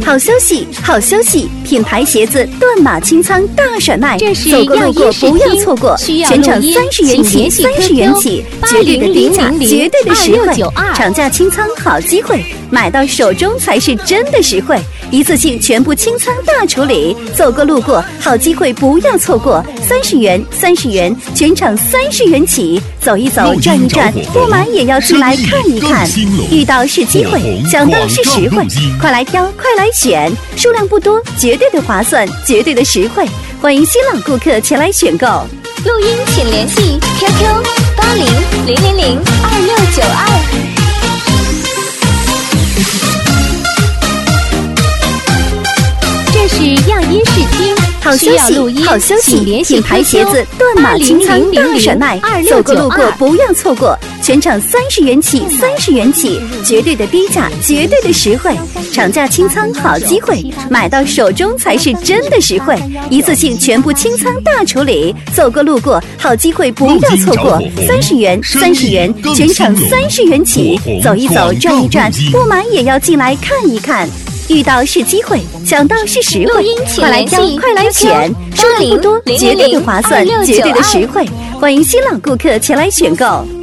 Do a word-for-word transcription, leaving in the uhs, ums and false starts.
好消息，好消息！品牌鞋子断码清仓大甩卖，走过路过不要错过，全场三十元起，三十元起，绝对的低价，绝对的实惠，厂家清仓好机会，买到手中才是真的实惠，一次性全部清仓大处理，走过路过好机会不要错过，三十元，三十元，全场三十元起，走一走，转一转，不买也要进来看一看，遇到是机会，想到是实惠，快来挑，快来选，数量不多，绝对的划算，绝对的实惠，欢迎新老顾客前来选购。 录音请联系 Q Q 八零零零零二六九二。这是样音试听， 好消息，好消息！品牌鞋子断码清仓大甩卖，走过路过不要错过，全场三十元起，三十元起，绝对的低价，绝对的实惠，厂家清仓好机会，买到手中才是真的实惠，一次性全部清仓大处理，走过路过好机会不要错过，三十元，三十元，全场三十元起，走一走，转一转，不买也要进来看一看。遇到是机会，想到是实惠，快来挑，快来选，数量不多，绝对的划算，绝对的实惠，欢迎新老顾客前来选购。